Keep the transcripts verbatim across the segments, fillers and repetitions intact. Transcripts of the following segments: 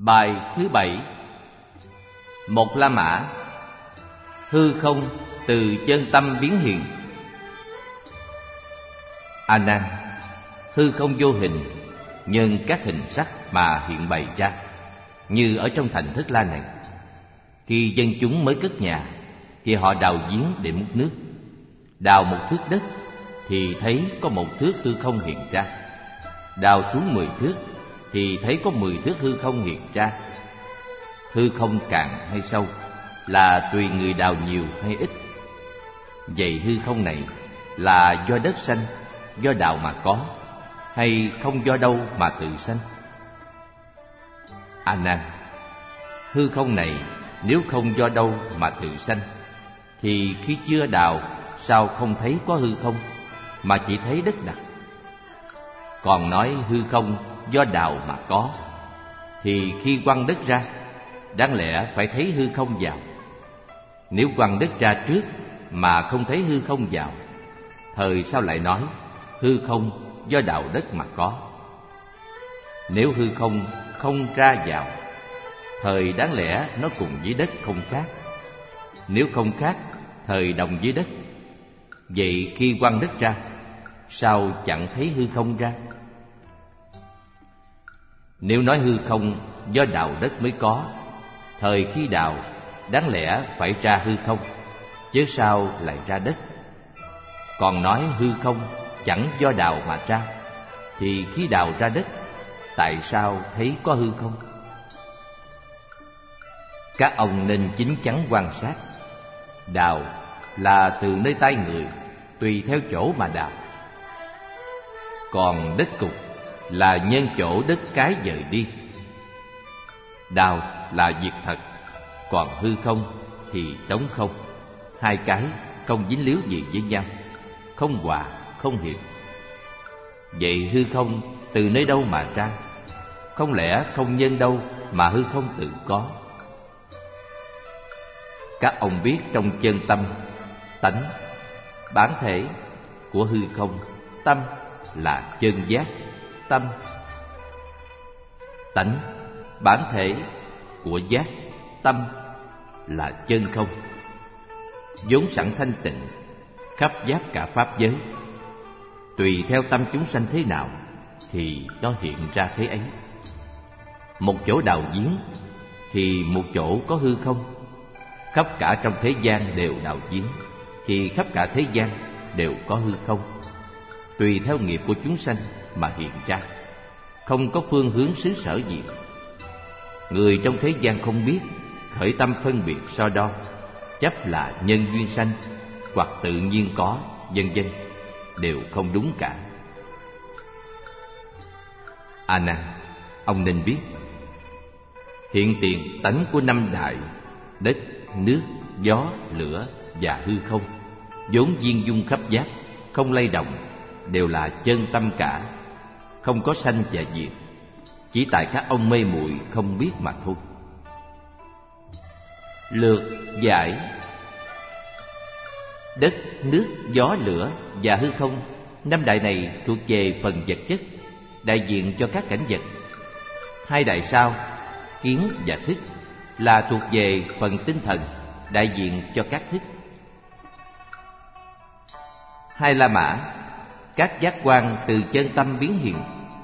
Bài thứ bảy. Một La Mã. Hư không từ chân tâm biến hiện. A Nan, hư không vô hình nhân các hình sắc mà hiện bày ra, như ở trong thành Thất La này. Khi dân chúng mới cất nhà thì họ đào giếng để múc nước. Đào một thước đất thì thấy có một thước hư không hiện ra. Đào xuống mười thước thì thấy có mười thước hư không hiện ra. Hư không cạn hay sâu là tùy người đào nhiều hay ít. Vậy hư không này là do đất sanh, do đào mà có, hay không do đâu mà tự sanh? A Nan, hư không này nếu không do đâu mà tự sanh, thì khi chưa đào sao không thấy có hư không, mà chỉ thấy đất đặc? Còn nói hư không do đào mà có, thì khi quăng đất ra, đáng lẽ phải thấy hư không vào. Nếu quăng đất ra trước mà không thấy hư không vào, thời sao lại nói hư không do đào đất mà có? Nếu hư không không ra vào, thời đáng lẽ nó cùng với đất không khác. Nếu không khác, thời đồng với đất. Vậy khi quăng đất ra, sao chẳng thấy hư không ra? Nếu nói hư không do đào đất mới có, thời khi đào đáng lẽ phải ra hư không, chứ sao lại ra đất? Còn nói hư không chẳng do đào mà ra, thì khi đào ra đất, tại sao thấy có hư không? Các ông nên chín chắn quan sát. Đào là từ nơi tay người, tùy theo chỗ mà đào. Còn đất cục là nhân chỗ đất cái dời đi. Đào là việc thật, còn hư không thì trống không. Hai cái không dính líu gì với nhau, không hòa, không hiện. Vậy hư không từ nơi đâu mà ra? Không lẽ không nhân đâu mà hư không tự có? Các ông biết trong chân tâm, tánh, bản thể của hư không, tâm là chân giác, tâm. Tánh, bản thể của giác, tâm là chân không, vốn sẵn thanh tịnh, khắp giáp cả pháp giới. Tùy theo tâm chúng sanh thế nào thì nó hiện ra thế ấy. Một chỗ đào giếng thì một chỗ có hư không. Khắp cả trong thế gian đều đào giếng thì khắp cả thế gian đều có hư không. Tùy theo nghiệp của chúng sanh mà hiện ra, không có phương hướng xứ sở gì. Người trong thế gian không biết, khởi tâm phân biệt so đo, chấp là nhân duyên sanh hoặc tự nhiên có, vân vân, đều không đúng cả. A Nan, ông nên biết, hiện tiền tánh của năm đại đất, nước, gió, lửa và hư không, vốn viên dung khắp giác, không lay động, đều là chân tâm cả, không có sanh và diệt. Chỉ tại các ông mê muội không biết mà thôi. Lược giải. Đất, nước, gió, lửa và hư không, năm đại này thuộc về phần vật chất, đại diện cho các cảnh vật. Hai đại sau, kiến và thức, là thuộc về phần tinh thần, đại diện cho các thức. Hai La Mã, các giác quan từ chân tâm biến hiện.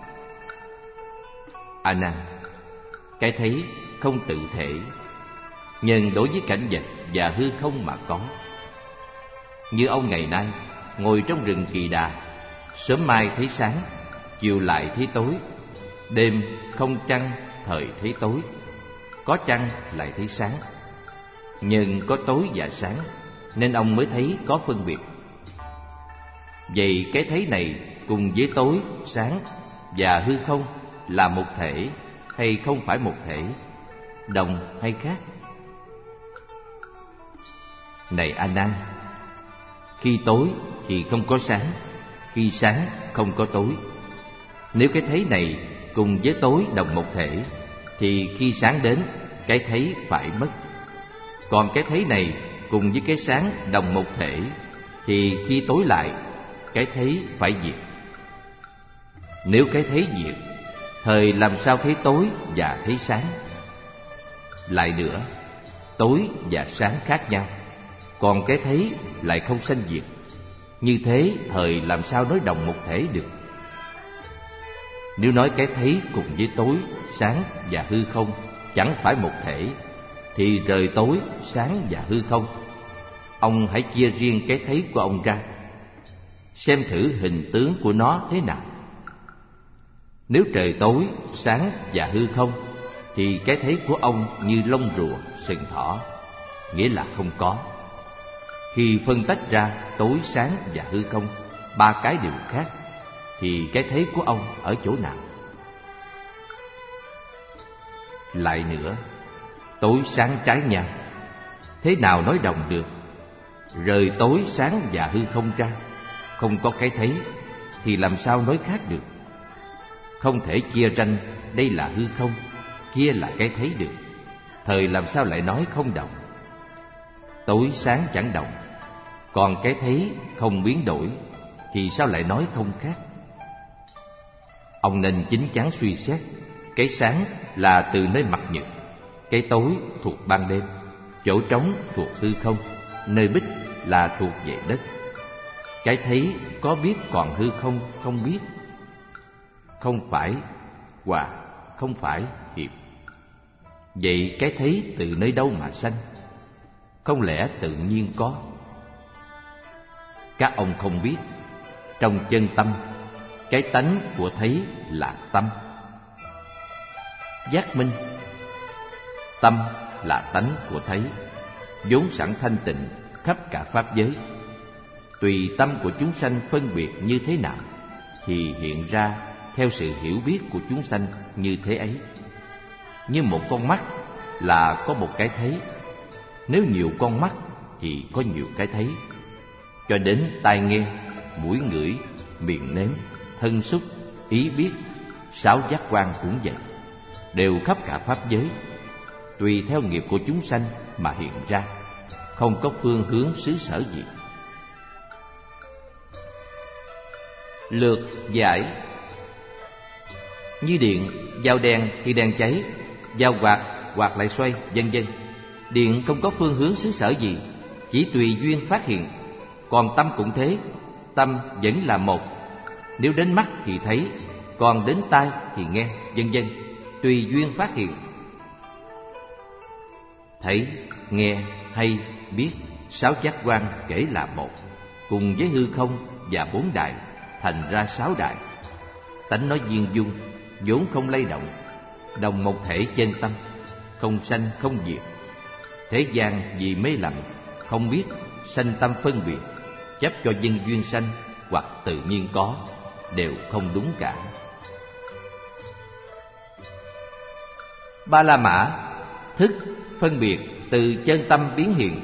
A Nan, cái thấy không tự thể, nhân đối với cảnh vật và hư không mà có. Như ông ngày nay ngồi trong rừng Kỳ Đà, sớm mai thấy sáng, chiều lại thấy tối, đêm không trăng, thời thấy tối, có trăng lại thấy sáng. Nhưng có tối và sáng nên ông mới thấy có phân biệt. Vậy cái thấy này cùng với tối, sáng và hư không là một thể hay không phải một thể, đồng hay khác? Này A Nan, khi tối thì không có sáng, khi sáng không có tối. Nếu cái thấy này cùng với tối đồng một thể, thì khi sáng đến, cái thấy phải mất. Còn cái thấy này cùng với cái sáng đồng một thể, thì khi tối lại, cái thấy phải diệt. Nếu cái thấy diệt, thời làm sao thấy tối và thấy sáng? Lại nữa, tối và sáng khác nhau, còn cái thấy lại không sanh diệt. Như thế thời làm sao nói đồng một thể được? Nếu nói cái thấy cùng với tối, sáng và hư không chẳng phải một thể, thì rời tối, sáng và hư không, ông hãy chia riêng cái thấy của ông ra, xem thử hình tướng của nó thế nào. Nếu trời tối, sáng và hư không, thì cái thấy của ông như lông rùa, sừng thỏ, nghĩa là không có. Khi phân tách ra tối, sáng và hư không, ba cái đều khác, thì cái thấy của ông ở chỗ nào? Lại nữa, tối sáng trái nhau, thế nào nói đồng được? Rời tối, sáng và hư không ra, không có cái thấy, thì làm sao nói khác được? Không thể chia ranh đây là hư không, kia là cái thấy được. Thời làm sao lại nói không đồng? Tối sáng chẳng đồng, còn cái thấy không biến đổi, thì sao lại nói không khác? Ông nên chín chắn suy xét, cái sáng là từ nơi mặt nhật, cái tối thuộc ban đêm, chỗ trống thuộc hư không, nơi bích là thuộc về đất. Cái thấy có biết còn hư không không biết. Không phải hòa, không phải hiệp. Vậy cái thấy từ nơi đâu mà sanh? Không lẽ tự nhiên có? Các ông không biết, trong chân tâm, cái tánh của thấy là tâm. Giác minh, tâm là tánh của thấy, vốn sẵn thanh tịnh khắp cả pháp giới. Tùy tâm của chúng sanh phân biệt như thế nào, thì hiện ra theo sự hiểu biết của chúng sanh như thế ấy. Như một con mắt là có một cái thấy, nếu nhiều con mắt thì có nhiều cái thấy. Cho đến tai nghe, mũi ngửi, miệng nếm, thân xúc, ý biết, sáu giác quan cũng vậy, đều khắp cả pháp giới, tùy theo nghiệp của chúng sanh mà hiện ra, không có phương hướng xứ sở gì. Lược giải: như điện, dao đen thì đèn cháy, dao quạt, quạt lại xoay, vân vân. Điện không có phương hướng xứ sở gì, chỉ tùy duyên phát hiện. Còn tâm cũng thế, tâm vẫn là một. Nếu đến mắt thì thấy, còn đến tai thì nghe, vân vân, tùy duyên phát hiện. Thấy, nghe, hay, biết, sáu giác quan kể là một, cùng với hư không và bốn đại, thành ra sáu đại. Tánh nói viên dung, vốn không lay động, đồng một thể chân tâm, không sanh không diệt. Thế gian vì mê lầm, không biết, sanh tâm phân biệt, chấp cho nhân duyên sanh hoặc tự nhiên có, đều không đúng cả. Ba la mã, thức, phân biệt từ chân tâm biến hiện.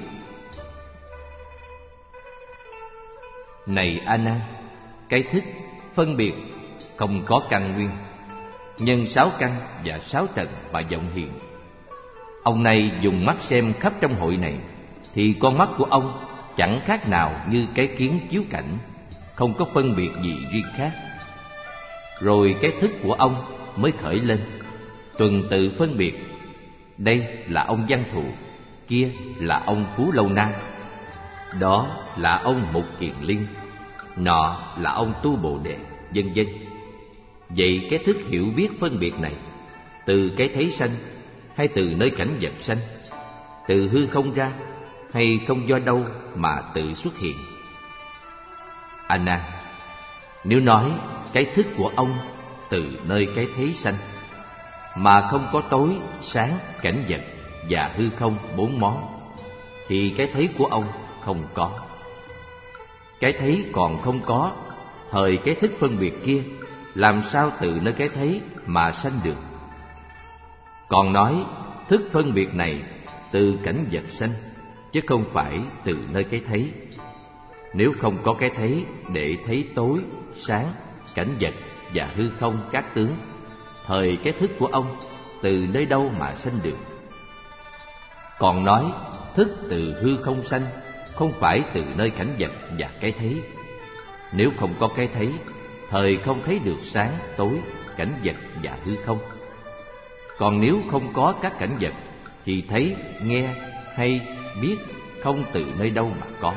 Này A Nan, cái thức, phân biệt không có căn nguyên, nhân sáu căn và sáu trần mà vọng hiện. Ông này dùng mắt xem khắp trong hội này, thì con mắt của ông chẳng khác nào như cái kiến chiếu cảnh, không có phân biệt gì riêng khác. Rồi cái thức của ông mới khởi lên, tuần tự phân biệt. Đây là ông Văn Thù, kia là ông Phú Lâu Na, đó là ông Mục Kiền Liên, nọ là ông Tu Bồ Đề, vân vân. Vậy cái thức hiểu biết phân biệt này, từ cái thấy sanh hay từ nơi cảnh vật sanh, từ hư không ra hay không do đâu mà tự xuất hiện? A Nan, nếu nói cái thức của ông từ nơi cái thấy sanh, mà không có tối, sáng, cảnh vật và hư không bốn món, thì cái thấy của ông không có. Cái thấy còn không có, thời cái thức phân biệt kia làm sao từ nơi cái thấy mà sanh được? Còn nói thức phân biệt này từ cảnh vật sanh, chứ không phải từ nơi cái thấy. Nếu không có cái thấy để thấy tối, sáng, cảnh vật và hư không các tướng, thời cái thức của ông từ nơi đâu mà sanh được? Còn nói thức từ hư không sanh, không phải từ nơi cảnh vật và cái thấy. Nếu không có cái thấy, thời không thấy được sáng, tối, cảnh vật và hư không. Còn nếu không có các cảnh vật, thì thấy, nghe, hay, biết không từ nơi đâu mà có.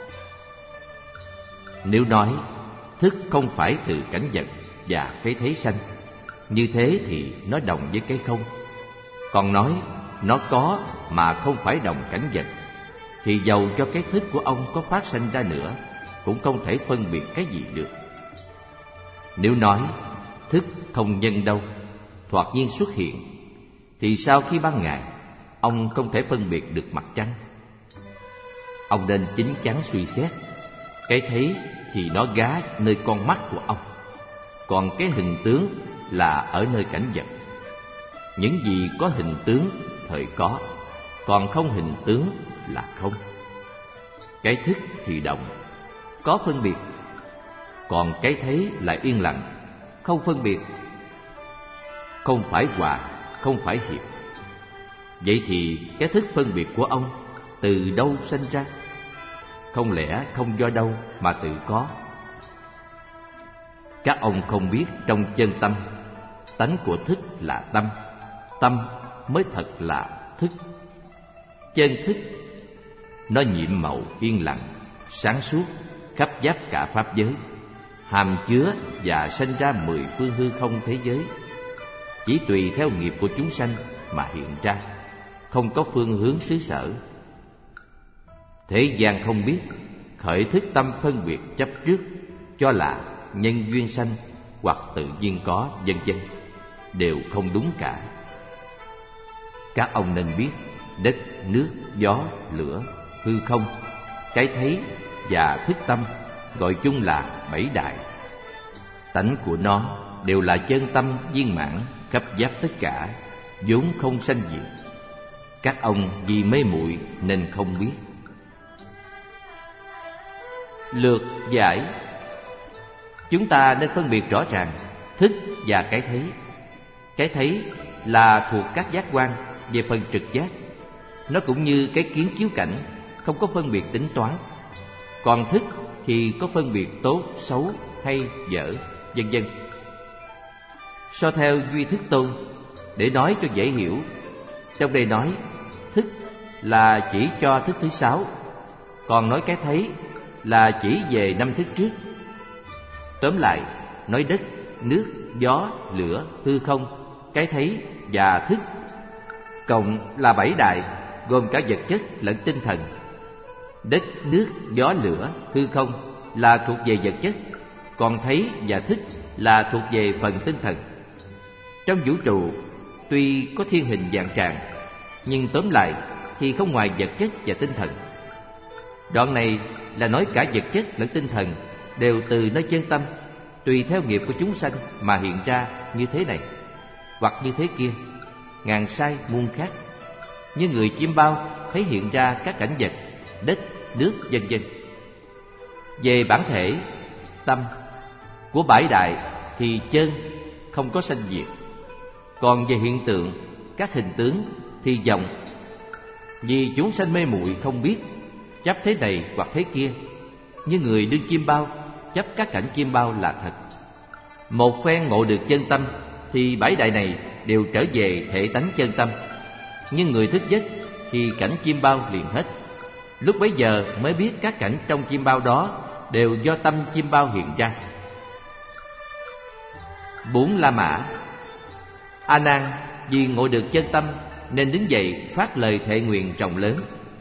Nếu nói thức không phải từ cảnh vật và cái thấy sanh, như thế thì nó đồng với cái không. Còn nói nó có mà không phải đồng cảnh vật, thì dầu cho cái thức của ông có phát sanh ra nữa cũng không thể phân biệt cái gì được. Nếu nói thức không nhân đâu, thoạt nhiên xuất hiện, thì sao khi ban ngày ông không thể phân biệt được mặt trăng? Ông nên chín chắn suy xét, cái thấy thì nó gá nơi con mắt của ông, còn cái hình tướng là ở nơi cảnh vật. Những gì có hình tướng thời có, còn không hình tướng là không. Cái thức thì động, có phân biệt, còn cái thấy lại yên lặng, không phân biệt, không phải hòa, không phải hiệp. Vậy thì cái thức phân biệt của ông từ đâu sanh ra? Không lẽ không do đâu mà tự có? Các ông không biết trong chân tâm, tánh của thức là tâm, tâm mới thật là thức. Chân thức nó nhiệm màu yên lặng, sáng suốt, khắp giáp cả pháp giới, hàm chứa và sanh ra mười phương hư không thế giới, chỉ tùy theo nghiệp của chúng sanh mà hiện ra, không có phương hướng xứ sở. Thế gian không biết, khởi thức tâm phân biệt chấp trước, cho là nhân duyên sanh hoặc tự nhiên có, vân vân, đều không đúng cả. Các ông nên biết đất, nước, gió, lửa, hư không, cái thấy và thức tâm gọi chung là bảy đại. Tánh của nó đều là chân tâm viên mãn, khắp giáp tất cả, vốn không sanh diệt. Các ông vì mê muội nên không biết. Lược giải: chúng ta nên phân biệt rõ ràng thức và cái thấy. Cái thấy là thuộc các giác quan về phần trực giác, nó cũng như cái kiến chiếu cảnh, không có phân biệt tính toán. Còn thức thì có phân biệt tốt, xấu, hay, dở, vân vân. So theo Duy Thức Tôn, để nói cho dễ hiểu, trong đây nói thức là chỉ cho thức thứ sáu, còn nói cái thấy là chỉ về năm thức trước. Tóm lại, nói đất, nước, gió, lửa, hư không, cái thấy và thức cộng là bảy đại, gồm cả vật chất lẫn tinh thần. Đất, nước, gió, lửa, hư không là thuộc về vật chất, còn thấy và thức là thuộc về phần tinh thần. Trong vũ trụ tuy có thiên hình vạn trạng, nhưng tóm lại thì không ngoài vật chất và tinh thần. Đoạn này là nói cả vật chất lẫn tinh thần đều từ nơi chân tâm, tùy theo nghiệp của chúng sanh mà hiện ra như thế này hoặc như thế kia, ngàn sai muôn khác. Như người chim bao thấy hiện ra các cảnh vật, đất, nước, vân vân. Về bản thể, tâm của bảy đại thì chân không có sanh diệt. Còn về hiện tượng, các hình tướng thì vọng. Vì chúng sanh mê muội không biết, chấp thế này hoặc thế kia, như người đương chim bao chấp các cảnh chim bao là thật. Một phen ngộ được chân tâm thì bảy đại này đều trở về thể tánh chân tâm. Nhưng người thức giấc thì cảnh chim bao liền hết. Lúc bấy giờ mới biết các cảnh trong chim bao đó đều do tâm chim bao hiện ra. Bốn La Mã. A Nan vì ngộ được chân tâm nên đứng dậy phát lời thệ nguyện rộng lớn.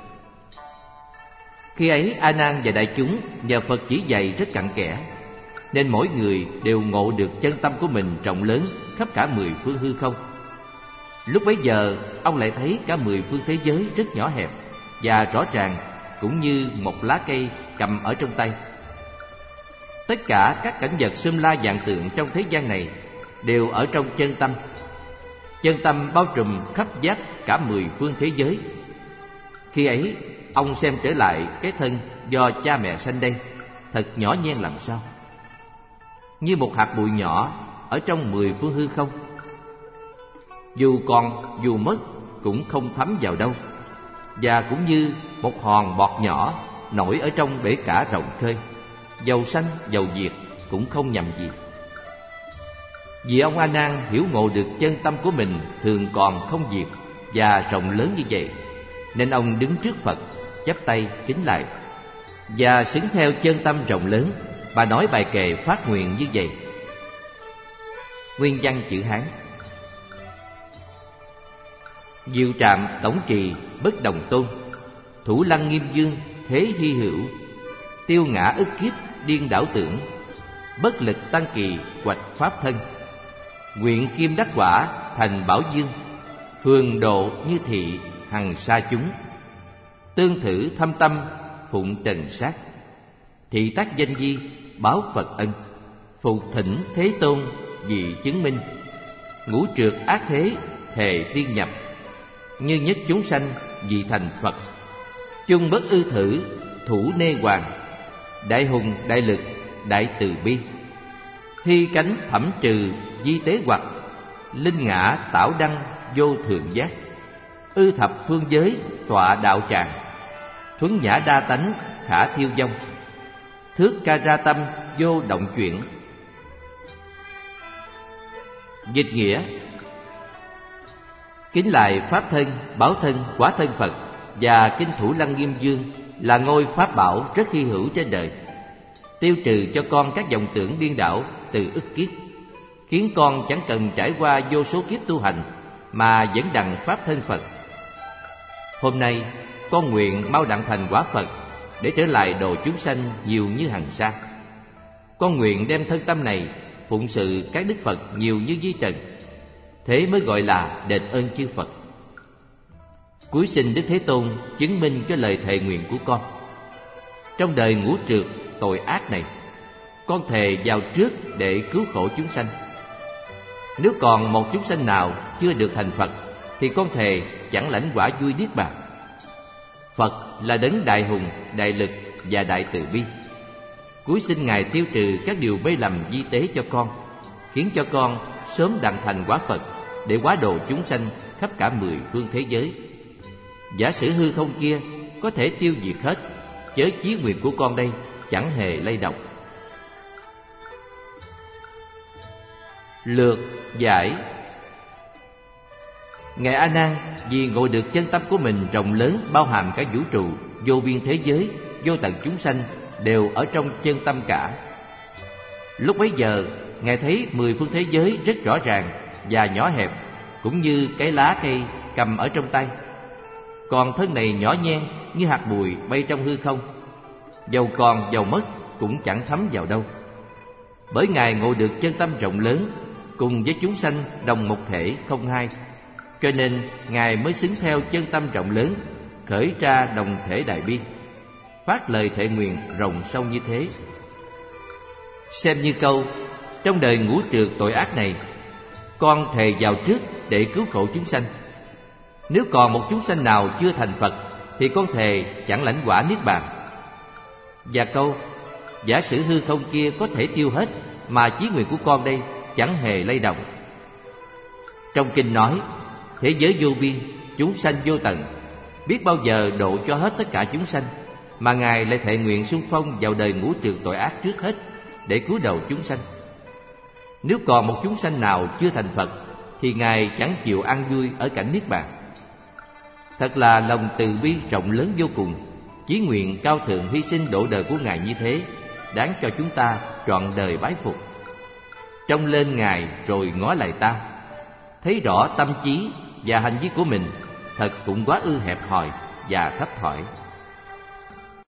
Khi ấy A Nan và đại chúng nhờ Phật chỉ dạy rất cặn kẽ, nên mỗi người đều ngộ được chân tâm của mình rộng lớn khắp cả mười phương hư không. Lúc bấy giờ ông lại thấy cả mười phương thế giới rất nhỏ hẹp và rõ ràng, cũng như một lá cây cầm ở trong tay. Tất cả các cảnh vật xum la vạn tượng trong thế gian này đều ở trong chân tâm. Chân tâm bao trùm khắp giác cả mười phương thế giới. Khi ấy ông xem trở lại cái thân do cha mẹ sanh đây, thật nhỏ nhen làm sao, như một hạt bụi nhỏ ở trong mười phương hư không. Dù còn dù mất cũng không thấm vào đâu, và cũng như một hòn bọt nhỏ nổi ở trong bể cả rộng khơi, dầu sanh dầu diệt cũng không nhầm gì. Vì ông A Nan hiểu ngộ được chân tâm của mình thường còn không diệt và rộng lớn như vậy, nên ông đứng trước Phật, chắp tay kính lại, và xứng theo chân tâm rộng lớn mà nói bài kệ phát nguyện như vậy. Nguyên văn chữ Hán: Diệu trạm tổng trì bất đồng tôn, thủ lăng nghiêm dương thế hy hữu, tiêu ngã ức kiếp điên đảo tưởng, bất lực tăng kỳ hoạch pháp thân, nguyện kim đắc quả thành bảo dương, phường độ như thị hằng sa chúng, tương thử thâm tâm phụng trần sát, thị tác danh di báo Phật ân, phục thỉnh thế tôn vì chứng minh, ngũ trượt ác thế thề tiên nhập, như nhất chúng sanh vì thành Phật, chung bất ư thử thủ nê hoàng, đại hùng đại lực đại từ bi, hy cánh thẩm trừ di tế hoặc, linh ngã tảo đăng vô thượng giác, ư thập phương giới tọa đạo tràng, thuấn nhã đa tánh khả thiêu vong, thước ca ra tâm vô động chuyển. Dịch nghĩa: kính lại pháp thân, bảo thân, quả thân Phật và kinh thủ lăng nghiêm dương là ngôi pháp bảo rất hy hữu trên đời, tiêu trừ cho con các vọng tưởng điên đảo từ ức kiếp, khiến con chẳng cần trải qua vô số kiếp tu hành mà vẫn đặng pháp thân Phật. Hôm nay con nguyện mau đặng thành quả Phật để trở lại độ chúng sanh nhiều như hằng sa. Con nguyện đem thân tâm này phụng sự các đức Phật nhiều như vi trần, thế mới gọi là đền ơn chư Phật. Cuối xin Đức Thế Tôn chứng minh cho lời thệ nguyện của con. Trong đời ngũ trượt tội ác này, con thề vào trước để cứu khổ chúng sanh. Nếu còn một chúng sanh nào chưa được thành Phật, thì con thề chẳng lãnh quả vui niết bàn. Phật là đấng đại hùng, đại lực và đại từ bi. Cuối xin Ngài tiêu trừ các điều mê lầm vi tế cho con, khiến cho con sớm đặng thành quả Phật để hóa độ chúng sanh khắp cả mười phương thế giới. Giả sử hư không kia có thể tiêu diệt hết, chớ chí nguyện của con đây chẳng hề lay động. Lược giải: Ngài A Nan vì ngộ được chân tâm của mình rộng lớn, bao hàm cả vũ trụ, vô biên thế giới, vô tận chúng sanh đều ở trong chân tâm cả. Lúc bấy giờ Ngài thấy mười phương thế giới rất rõ ràng và nhỏ hẹp, cũng như cái lá cây cầm ở trong tay. Còn thân này nhỏ nhen như hạt bụi bay trong hư không, dầu còn dầu mất cũng chẳng thấm vào đâu. Bởi Ngài ngộ được chân tâm rộng lớn, cùng với chúng sanh đồng một thể không hai, cho nên Ngài mới xứng theo chân tâm rộng lớn, khởi ra đồng thể đại bi, phát lời thệ nguyện rộng sâu như thế. Xem như câu: trong đời ngũ trượt tội ác này, con thề vào trước để cứu khổ chúng sanh. Nếu còn một chúng sanh nào chưa thành Phật, thì con thề chẳng lãnh quả niết bàn. Và câu: giả sử hư không kia có thể tiêu hết, mà chí nguyện của con đây chẳng hề lay động. Trong kinh nói: thế giới vô biên, chúng sanh vô tận, biết bao giờ độ cho hết tất cả chúng sanh, mà Ngài lại thệ nguyện xung phong vào đời ngũ trượt tội ác trước hết để cứu đầu chúng sanh. Nếu còn một chúng sanh nào chưa thành Phật, thì Ngài chẳng chịu an vui ở cảnh niết bàn. Thật là lòng từ bi rộng lớn vô cùng, chí nguyện cao thượng hy sinh độ đời của Ngài như thế, đáng cho chúng ta trọn đời bái phục. Trông lên Ngài rồi ngó lại ta, thấy rõ tâm trí và hành vi của mình thật cũng quá ư hẹp hòi và thấp thỏi.